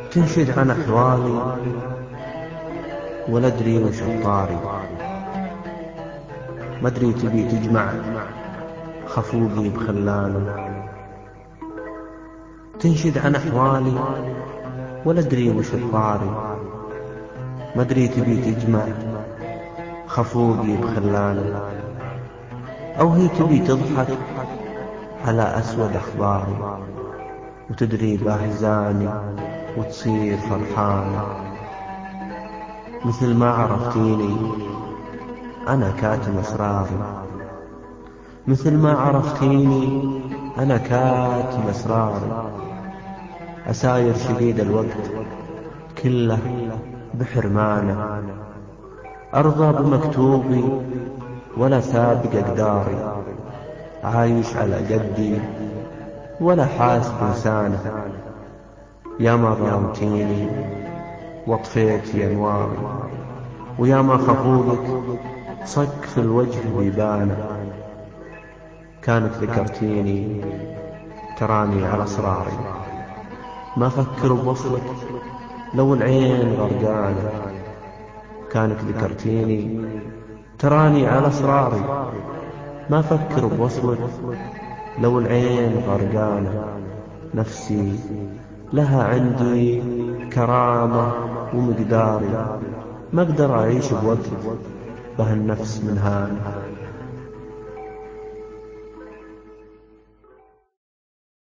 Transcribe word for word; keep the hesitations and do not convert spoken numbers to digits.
تنشد عن أحوالي ولا أدري وش الطاري. ما أدري تبي تجمع خفوقي بخلانه. تنشد عن أحوالي ولا أدري وش الطاري. ما أدري تبي تجمع خفوقي بخلانه، أو هي تبي تضحك على أسود أخباري وتدري بأحزاني وتصير فرحانة. مثل ما عرفتيني أنا كاتم أسراري، مثل ما عرفتيني أنا كاتم أسراري. أساير شديد الوقت كله بحرمانه، أرضى بمكتوبي ولا سابق أقداري. عايش على قدي ولا حاسب إنسانه. يا ما ظلمتيني واطفيتي أنواري، ويا ما خفوقك صك في الوجه بيبانه. كانت ذكرتيني تراني على أسراري، ما أفكر بوصلك لو العين غرقانة. كانت ذكرتيني تراني على أسراري، ما أفكر بوصلك لو العين غرقانة. نفسي لها عندي كرامة ومقداري، ما أقدر أعيش بوقت به النفس منهانة.